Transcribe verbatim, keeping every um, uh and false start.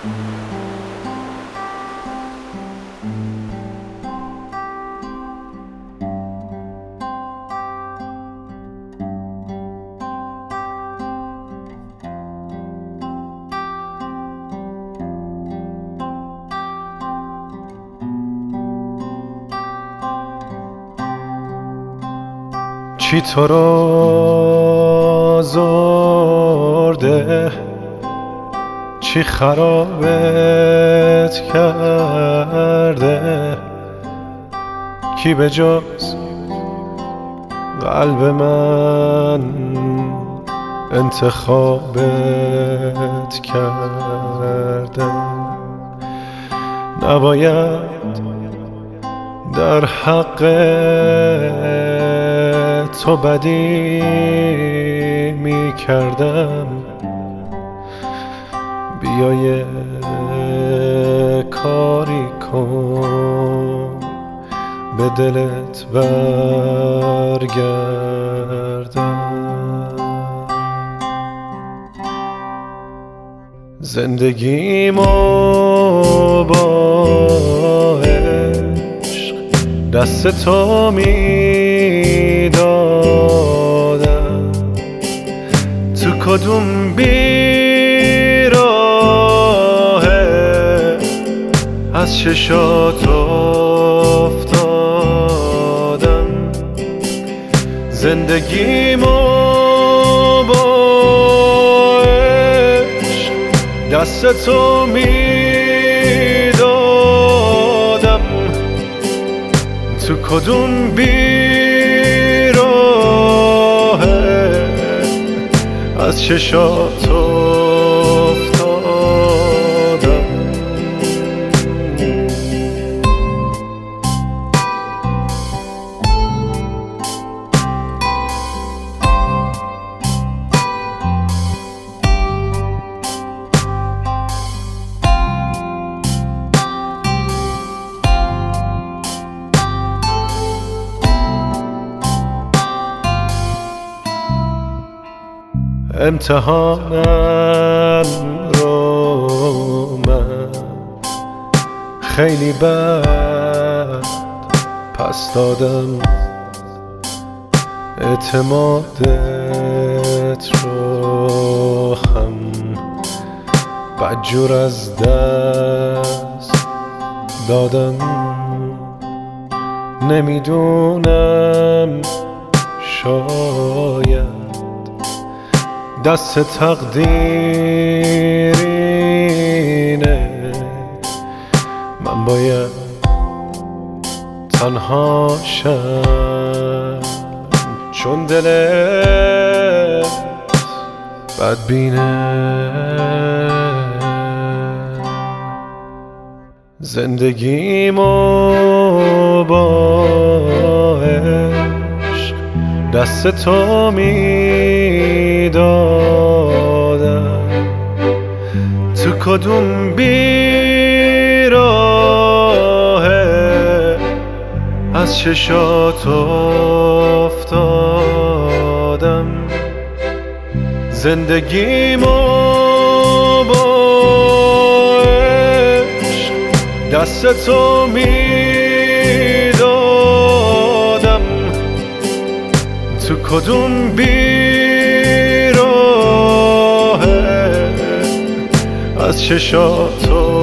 چی تو رو زرده، چی خرابت کرده، کی به جز قلب من انتخابت کرده. نباید در حق تو بدی می کردم، بیا یه کاری کن به دلت برگردم. زندگیمو با عشق دست تو میدادم، تو کدوم بیراهه از چشات افتادم. زندگیمو با عشق دست تو میدادم، تو کدوم بیراهه از چشات افتادم. امتحانم رو من خیلی بد پس دادم، اعتمادت رو هم بدجور از دست دادم. نمیدونم، شاید دست تقدیرینه، من باید تنها شم چون دلت بدبینه. زندگیمو با عشق دست تو میدادم، تو کدوم بیراهه از چشات افتادم. زندگیمو با عشق دست تو میدادم، تو کدوم بیراهه از چشات